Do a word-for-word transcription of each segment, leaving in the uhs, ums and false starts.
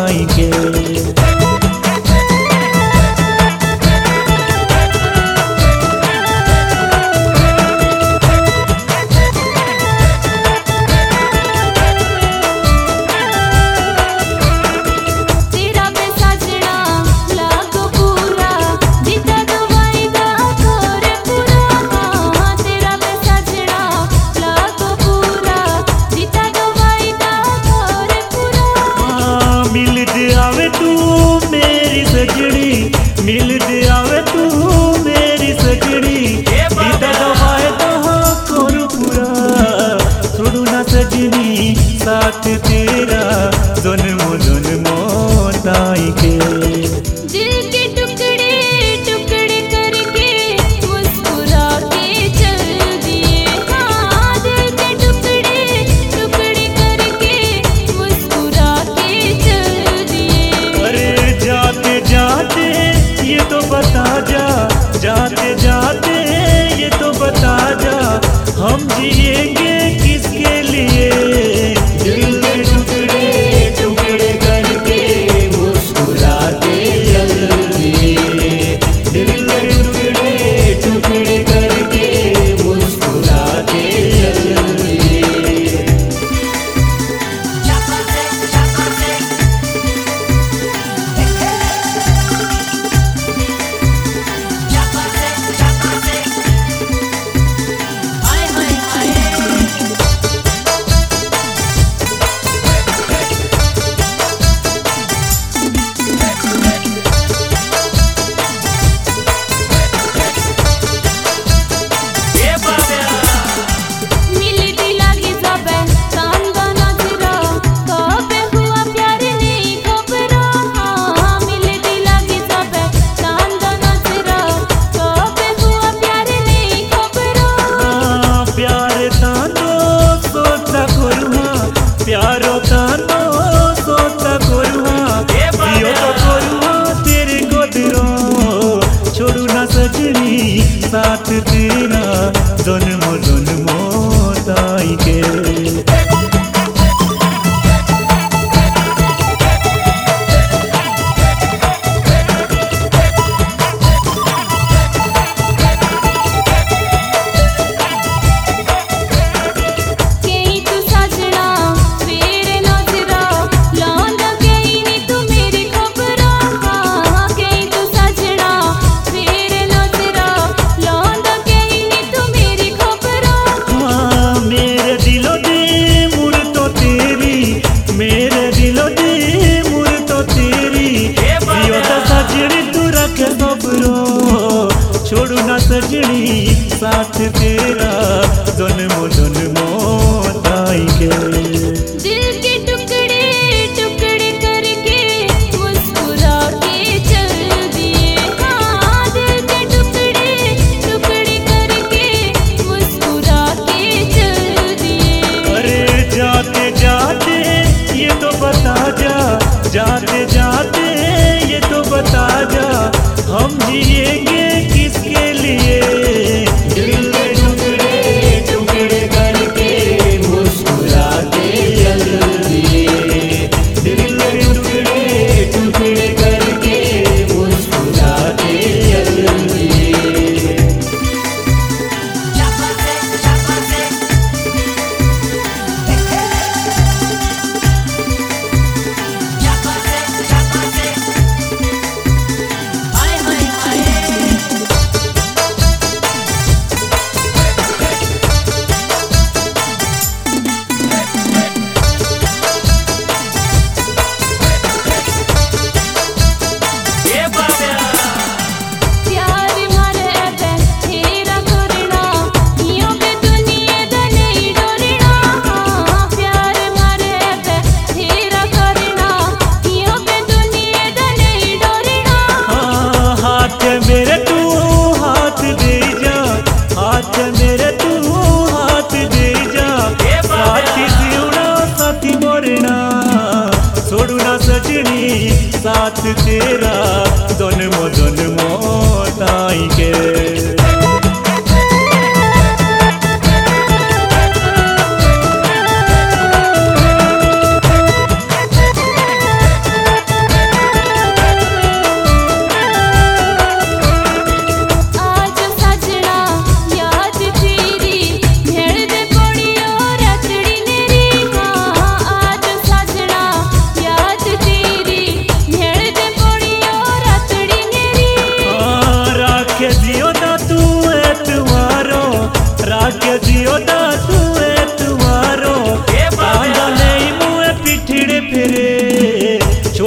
ताई के। मिल दे आवे तू मेरी सजनी, दीदा दवाए दहा कोरु पूरा, छोड़ू ना सजनी साथ तेरा, जन्मों जन्मों ताई के। दिल के टुकड़े टुकड़े करके मुस्कुरा के चल दिए, हाँ दिल के टुकड़े टुकड़े करके मुस्कुरा के चल दिए। अरे जाते जाते ये तो बता जा, जाते जाते ये तो बता जा, हम जिएंगे किसके लिए। दिल के टुकड़े टुकड़े करके मुस्कुराते चल दिए, दिल के टुकड़े टुकड़े करके मुस्कुराते चल दिए। प्यारो तानो सोता कोरुआ, जियो तो कोरुआ तेरे गोदरो, छोड़ू ना सजनी साथ तेरा, जन्मों जन्मों ताई के। छोड़ू ना सजनी साथ तेरा, जन्मों जन्मों ताई के। दिल के टुकड़े टुकड़े करके मुस्कुरा के चल दिए, हाँ दिल के टुकड़े टुकड़े करके मुस्कुरा के चल दिए। अरे जाते जाते ये तो बता जा, जाते जाते ये तो बता जा, हम जिएंगे किसके लिए। दिल के टुकड़े टुकड़े करके मुस्कुराते चल दिए, दिल के टुकड़े टुकड़े करके मुस्कुराते चल दिए। मेरे तू हाथ दे जा, हाथ मेरे तू हाथ दे जा, साथी जीवना साथी मरना, छोड़ू ना सजनी साथ तेरा, जन्मों जन्मों ताई के।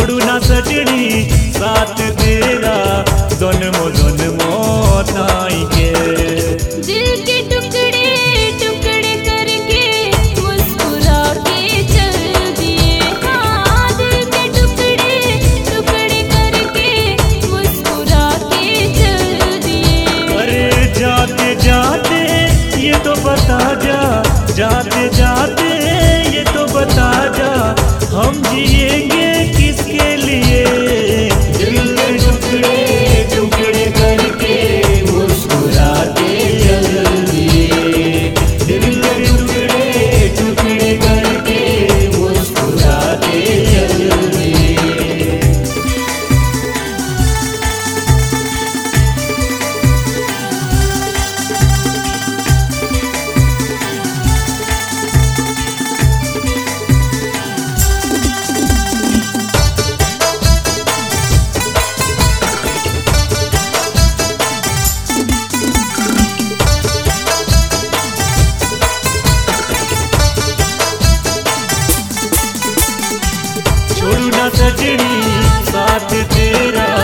छोड़ू ना सजनी साथ तेरा जन्मो जन्मो ताई के। दिल के टुकड़े टुकड़े करके मुस्कुरा के चल दिए। हाँ, दिल के टुकड़े टुकड़े करके मुस्कुरा के चल दिए। अरे जाते जाते ये तो बता जा, जाते जाते ये तो बता जा, हम जिएंगे किसके लिए। दिल के टुकड़े टुकड़े करके मुस्कुरा के चल दिए। दिल के टुकड़े टुकड़े करके मुस्कुरा के चल दिए। छोड़ू ना सजनी साथ तेरा